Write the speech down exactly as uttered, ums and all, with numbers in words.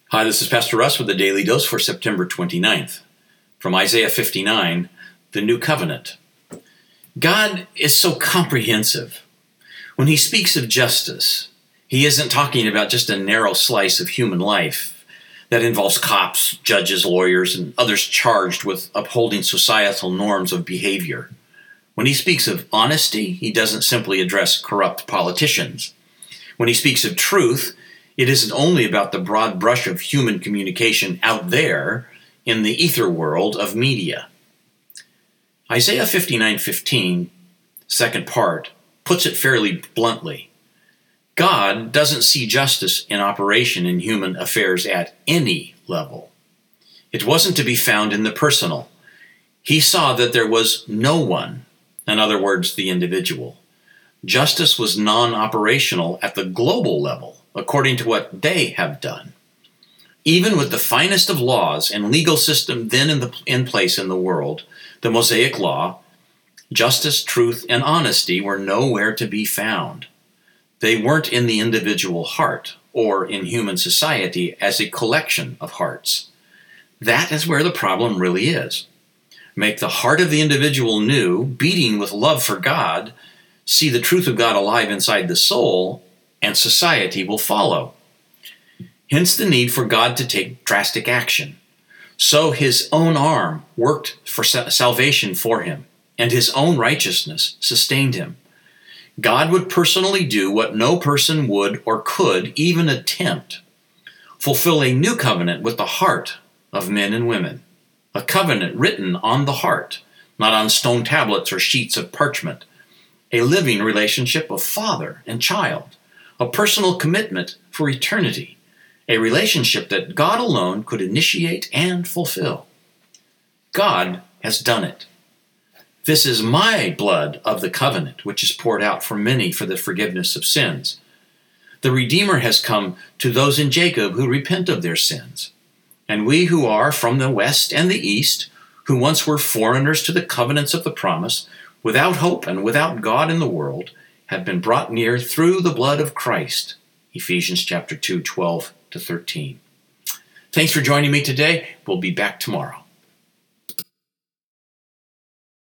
Hi, this is Pastor Russ with the Daily Dose for September twenty-ninth. From Isaiah fifty-nine, the New Covenant. God is so comprehensive. When he speaks of justice, he isn't talking about just a narrow slice of human life that involves cops, judges, lawyers, and others charged with upholding societal norms of behavior. When he speaks of honesty, he doesn't simply address corrupt politicians. When he speaks of truth, it isn't only about the broad brush of human communication out there in the ether world of media. Isaiah fifty-nine fifteen, second part, puts it fairly bluntly. God doesn't see justice in operation in human affairs at any level. It wasn't to be found in the personal. He saw that there was no one, in other words, the individual. Justice was non-operational at the global level, according to what they have done. Even with the finest of laws and legal system then in, the, in place in the world, the Mosaic Law, justice, truth, and honesty were nowhere to be found. They weren't in the individual heart or in human society as a collection of hearts. That is where the problem really is. Make the heart of the individual new, beating with love for God, see the truth of God alive inside the soul, and society will follow. Hence the need for God to take drastic action. So his own arm worked for salvation for him, and his own righteousness sustained him. God would personally do what no person would or could even attempt. Fulfill a new covenant with the heart of men and women. A covenant written on the heart, not on stone tablets or sheets of parchment. A living relationship of father and child. A personal commitment for eternity, a relationship that God alone could initiate and fulfill. God has done it. This is my blood of the covenant, which is poured out for many for the forgiveness of sins. The Redeemer has come to those in Jacob who repent of their sins. And we who are from the west and the east, who once were foreigners to the covenants of the promise, without hope and without God in the world, have been brought near through the blood of Christ. Ephesians chapter two, twelve to thirteen. Thanks for joining me today. We'll be back tomorrow.